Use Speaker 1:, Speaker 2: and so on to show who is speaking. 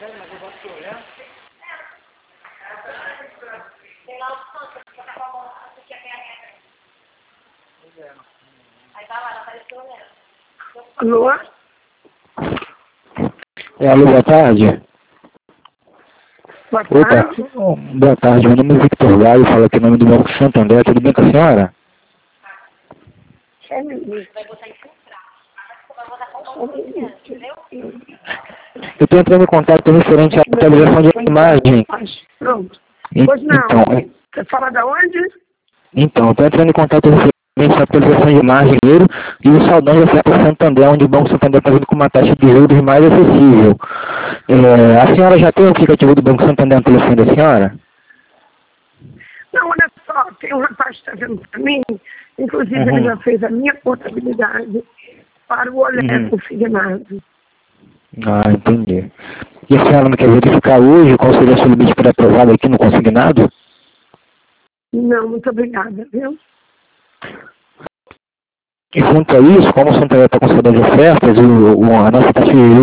Speaker 1: Alô?
Speaker 2: Alô, boa tarde.
Speaker 1: Boa
Speaker 2: Opa,
Speaker 1: tarde.
Speaker 2: boa tarde. Meu nome é Victor Gaio, falo aqui em nome do Banco Santander. Tudo bem com a senhora?
Speaker 1: Só um minuto.
Speaker 2: Eu estou entrando em contato referente à atualização de imagem.
Speaker 1: Pronto.
Speaker 2: En-
Speaker 1: Pois não.
Speaker 2: Então, é-
Speaker 1: Você fala da onde?
Speaker 2: então, estou entrando em contato referente à atualização de imagem e o saldão da oferta Santander, onde o Banco Santander está vindo com uma taxa de juros mais acessível. A senhora já tem o aplicativo do Banco Santander no telefone da senhora?
Speaker 1: Não, olha só, tem um rapaz que está vendo para mim, inclusive ele já fez a minha contabilidade para o Olé consignado.
Speaker 2: Ah, entendi. E a senhora não quer verificar hoje qual seria o seu limite pré-aprovado aqui no consignado?
Speaker 1: Não, muito obrigada, viu?
Speaker 2: E junto a isso, como o Santander está com saudade de ofertas, a nossa taxa de juros